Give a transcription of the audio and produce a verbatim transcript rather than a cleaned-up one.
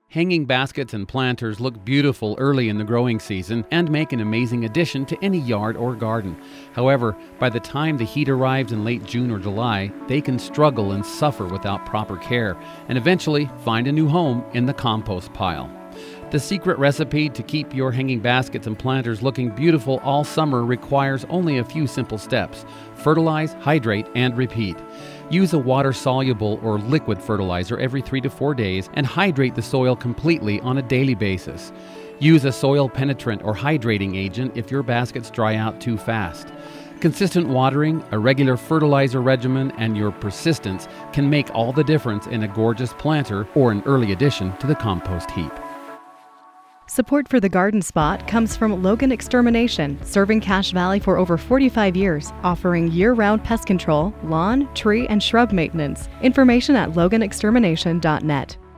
Hanging baskets and planters look beautiful early in the growing season and make an amazing addition to any yard or garden. However, by the time the heat arrives in late June or July, they can struggle and suffer without proper care, and eventually find a new home in the compost pile. The secret recipe to keep your hanging baskets and planters looking beautiful all summer requires only a few simple steps. Fertilize, hydrate, and repeat. Use a water-soluble or liquid fertilizer every three to four days and hydrate the soil completely on a daily basis. Use a soil penetrant or hydrating agent if your baskets dry out too fast. Consistent watering, a regular fertilizer regimen, and your persistence can make all the difference in a gorgeous planter or an early addition to the compost heap. Support for the Garden Spot comes from Logan Extermination, serving Cache Valley for over forty-five years, offering year-round pest control, lawn, tree, and shrub maintenance. Information at logan extermination dot net.